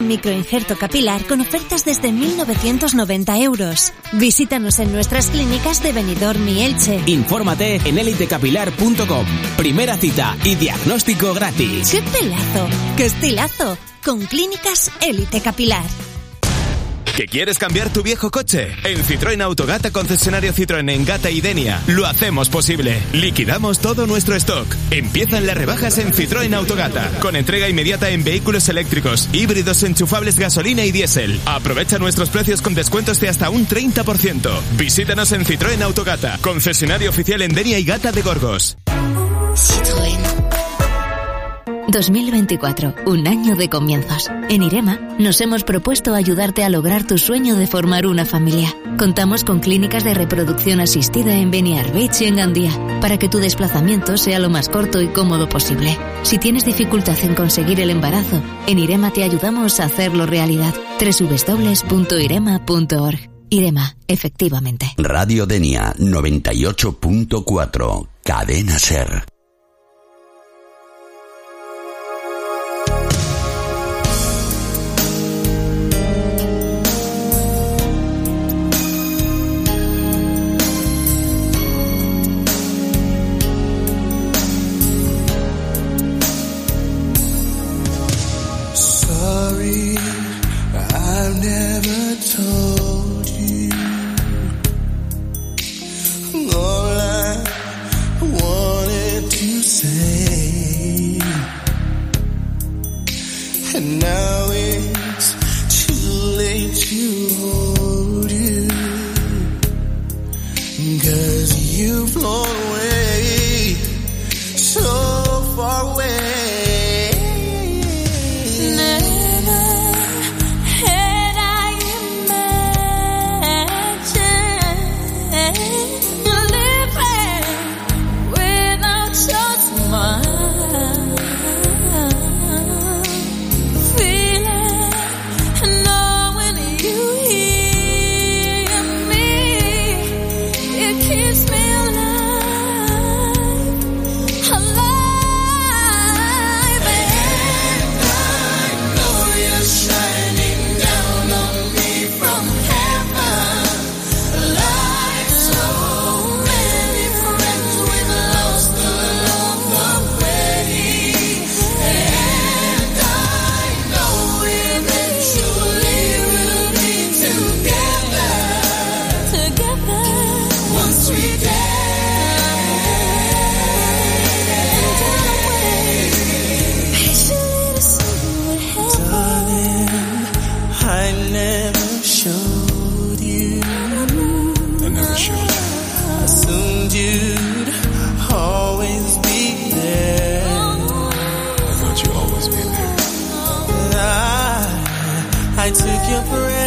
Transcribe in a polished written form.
microinjerto capilar con ofertas desde 1.990 euros. Visítanos en nuestras clínicas de Benidorm y Elche. Infórmate en elitecapilar.com. Primera cita y diagnóstico gratis. ¡Qué pelazo! ¡Qué estilazo! Con Clínicas Élite Capilar. ¿Que quieres cambiar tu viejo coche? En Citroën Autogata, concesionario Citroën en Gata y Denia, lo hacemos posible. Liquidamos todo nuestro stock. Empiezan las rebajas en Citroën Autogata, con entrega inmediata en vehículos eléctricos, híbridos, enchufables, gasolina y diésel. Aprovecha nuestros precios con descuentos de hasta un 30%. Visítanos en Citroën Autogata, concesionario oficial en Denia y Gata de Gorgos. Citroën. 2024, un año de comienzos. En Irema nos hemos propuesto ayudarte a lograr tu sueño de formar una familia. Contamos con clínicas de reproducción asistida en Beniarbeich y en Gandía, para que tu desplazamiento sea lo más corto y cómodo posible. Si tienes dificultad en conseguir el embarazo, en Irema te ayudamos a hacerlo realidad. www.irema.org. Irema, efectivamente. Radio Denia 98.4, Cadena SER. I took your breath.